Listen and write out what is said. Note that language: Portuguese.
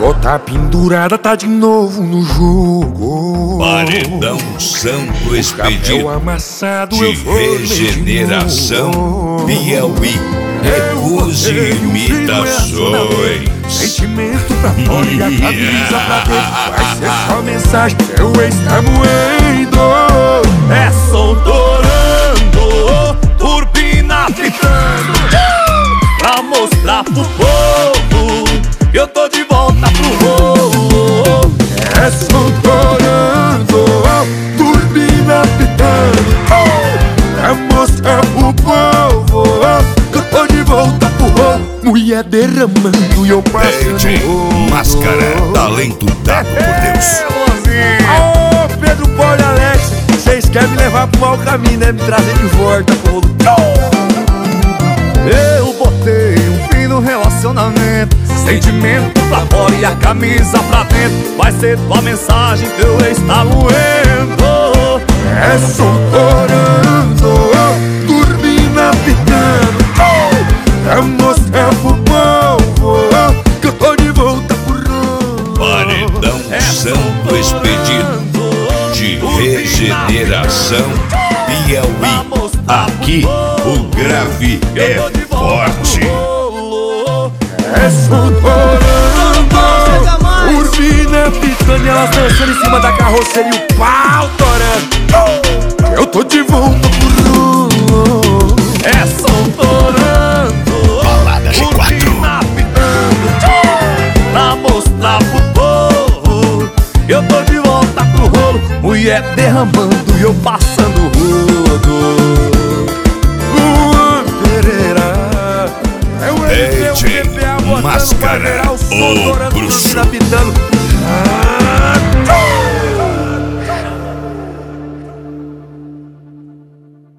Bota pendurada, tá de novo no jogo. Paredão Santo Expedito amassado, de regeneração Piauí. Recuse imitações. Sentimento pra fora e a camisa pra dentro. Vai ser só mensagem, seu ex tá moendo. É som torando, turbina pitando, pra mostrar pro povo que eu tô de volta pro rolo. É som torando, turbina pitando, pra mostrar pro povo que eu tô de volta pro rolo. Mulher derramando e eu passando. DJ Máscara, talento dado por Deus. Ô Pedro, Paulo e Alex, vocês querem me levar pro mau caminho, né? Me trazer de volta pro rolo. Eu botei um fim no relacionamento, sentimento pra fora e a camisa pra dentro. Vai ser tua mensagem, teu ex tá moendo. É som torando, turbina pitando, pra mostrar pro povo que eu tô de volta pro rolo. Paredão Santo Expedito de regeneração Piauí. Aqui o grave é forte. É som torando, turbina pitando e elas dançando em cima da carroceria e o pau torando. Eu tô de volta pro rolo. É som torando, Balada G4. turbina pitando, pra mostrar pro povo que eu tô de volta pro rolo. Mulher derramando e eu passando o rodo. Luan Pereira é o DJ Máscara, o bruxo. turbina pitando.